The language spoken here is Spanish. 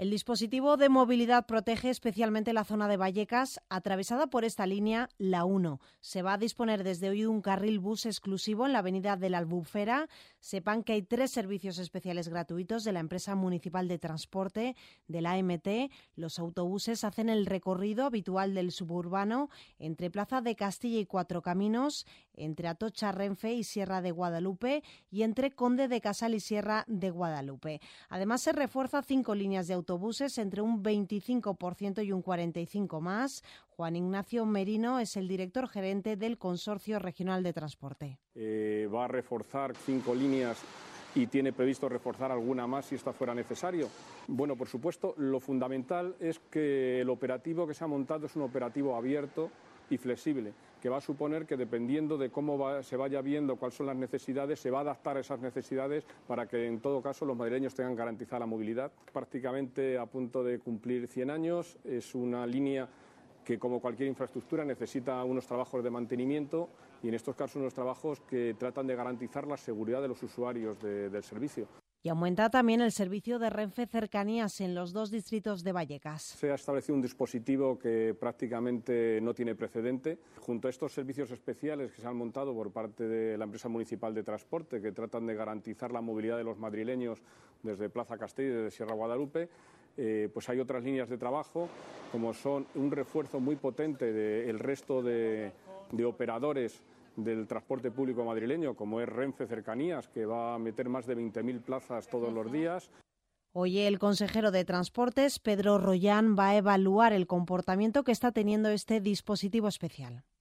El dispositivo de movilidad protege especialmente la zona de Vallecas, atravesada por esta línea, la 1. Se va a disponer desde hoy un carril bus exclusivo en la avenida de la Albufera. Sepan que hay 3 servicios especiales gratuitos de la empresa municipal de transporte, de la AMT. Los autobuses hacen el recorrido habitual del suburbano entre Plaza de Castilla y Cuatro Caminos, entre Atocha, Renfe y Sierra de Guadalupe y entre Conde de Casal y Sierra de Guadalupe. Además, se refuerza 5 líneas de autobuses entre un 25% y un 45% más. Juan Ignacio Merino es el director gerente del Consorcio Regional de Transporte. Va a reforzar 5 líneas y tiene previsto reforzar alguna más si esto fuera necesario. Bueno, por supuesto, lo fundamental es que el operativo que se ha montado es un operativo abierto y flexible, que va a suponer que dependiendo de cómo se vaya viendo cuáles son las necesidades, se va a adaptar a esas necesidades para que en todo caso los madrileños tengan garantizada la movilidad. Prácticamente a punto de cumplir 100 años, es una línea que como cualquier infraestructura necesita unos trabajos de mantenimiento y en estos casos unos trabajos que tratan de garantizar la seguridad de los usuarios del servicio. Y aumenta también el servicio de Renfe Cercanías en los 2 distritos de Vallecas. Se ha establecido un dispositivo que prácticamente no tiene precedente. Junto a estos servicios especiales que se han montado por parte de la empresa municipal de transporte, que tratan de garantizar la movilidad de los madrileños desde Plaza Castell y desde Sierra Guadalupe, pues hay otras líneas de trabajo, como son un refuerzo muy potente del resto de operadores del transporte público madrileño, como es Renfe Cercanías, que va a meter más de 20.000 plazas todos los días. Hoy el consejero de Transportes, Pedro Rollán, va a evaluar el comportamiento que está teniendo este dispositivo especial.